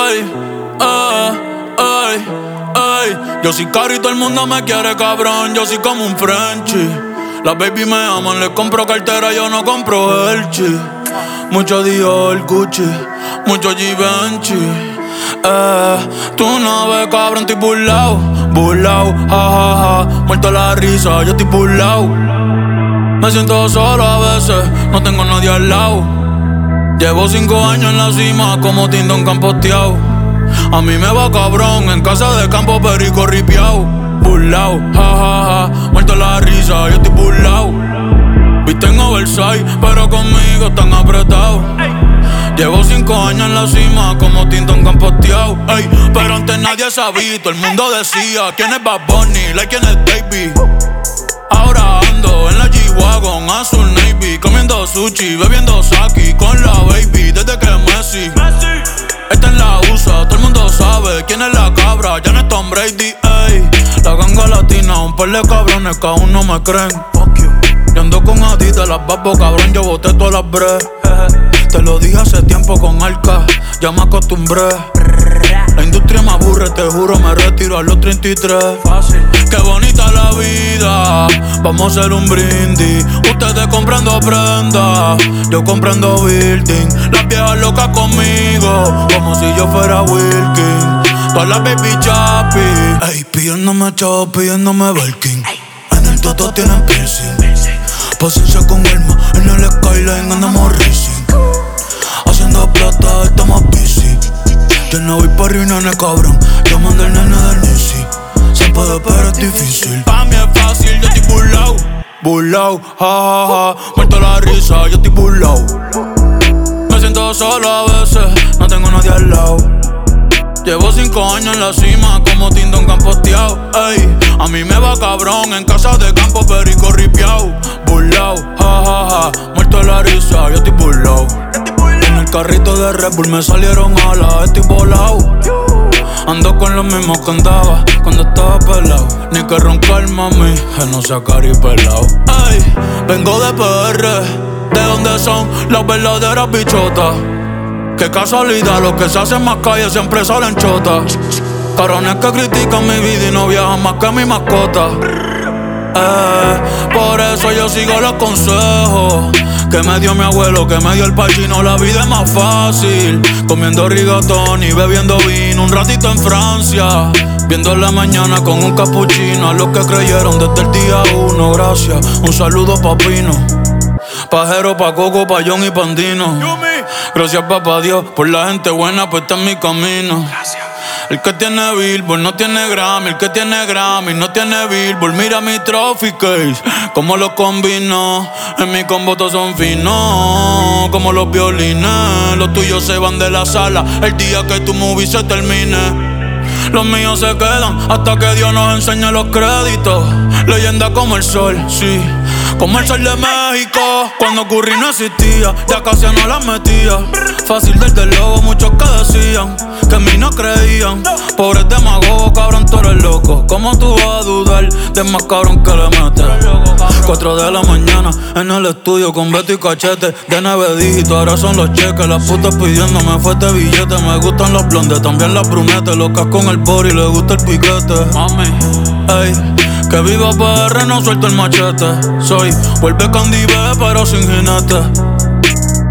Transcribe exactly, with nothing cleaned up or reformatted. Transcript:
Ay, ay, ay, ay. Yo soy caro y todo el mundo me quiere, cabrón. Yo soy como un Frenchie. Las baby me aman, les compro cartera, yo no compro Elchi. Mucho Dior, Gucci, mucho Givenchy. Eh, tú no ves, cabrón, estoy burlao, burlao, ja, ja, ja. Muerto la risa, yo estoy burlao. Me siento solo a veces, no tengo nadie al lado. Llevo cinco años en la cima como Tindón campoteado. A mí me va cabrón, en casa de campo perico ripiao. Burlao, ja, ja, ja. Muerto la risa, yo estoy burlao. Viste en oversize, pero conmigo están apretados. Llevo cinco años en la cima como Tindón campoteado. Ey, pero antes nadie sabía, todo el mundo decía quién es Bad Bunny, like quién es Davey. Ahora ando en la G-Wagon, azul navy, comiendo sushi, bebiendo sake con la baby desde que Messi. Esta es la U S A, todo el mundo sabe quién es la cabra, ya no es Tom Brady, ey. La ganga latina, un par de cabrones que aún no me creen. Yo ando con Adidas, las babos, cabrón, yo boté todas las bre. Te lo dije hace tiempo con Arca, ya me acostumbré. La industria me aburre, te juro, me retiro a los treinta y tres. Fácil. Qué bonita la vida, vamos a hacer un brindis. Ustedes comprando prendas, yo comprando building. Las viejas locas conmigo, como si yo fuera Wilkin. Todas las baby chapi, ey, pidiéndome chavo, pidiéndome Belkin. En el toto tienen piercing, paciencia con Elma, en el skyline andamos racing. Haciendo plata, estamos busy. Yo no voy pa' reuniones, cabrón, yo mando el nene del Nisi. Se puede, pero es difícil. Pa' mí es fácil, yo estoy burlao, burlao, ja, ja, ja. Muerto la risa, yo estoy burlao. Me siento solo a veces, no tengo nadie al lado. Llevo cinco años en la cima como Tindón campoteado. Ey, a mí me va cabrón en casa de campo perico ripiao. Burlao, ja, ja, ja. Muerto la risa, yo estoy burlao. En el carrito de Red Bull me salieron alas, estoy volao. Ando con los mismos que andaba cuando estaba pelado. Ni que roncar, mami, que no sea cari pelao. Ey, vengo de P R, de donde son las verdaderas bichotas. Qué casualidad, los que se hacen más calle siempre salen chotas. Cabrones que critican mi vida y no viajan más que mi mascota. Eh, por eso yo sigo los consejos que me dio mi abuelo, que me dio el pachino. La vida es más fácil comiendo rigatón y bebiendo vino. Un ratito en Francia, viendo la mañana con un capuchino. A los que creyeron desde el día uno, gracias. Un saludo pa' Pino, Pajero, pa' Coco, pa' John y Pandino. Gracias papá Dios por la gente buena puesta en mi camino. El que tiene Billboard no tiene Grammy, el que tiene Grammy no tiene Billboard. Mira mi trophy case, como lo combino. En mi combo todos son finos, como los violines. Los tuyos se van de la sala el día que tu movie se termine. Los míos se quedan hasta que Dios nos enseñe los créditos. Leyenda como el sol, sí, como el sol de México. Cuando Curry no existía, ya casi no las metía. Fácil desde luego, muchos que decían que en mí no creían. Pobres demagogos, cabrón, tú eres loco. ¿Cómo tú vas a dudar de más cabrón que le metes? Cuatro de la mañana en el estudio con Beto y Cachete. De nueve dígitos, ahora son los cheques. Las putas pidiéndome fuerte billete. Me gustan los blondes, también las brunettes. Locas con el body, le gusta el piquete. Mami, ey, que viva P R, no suelto el machete. Soy, vuelve Candy B, pero sin jinete.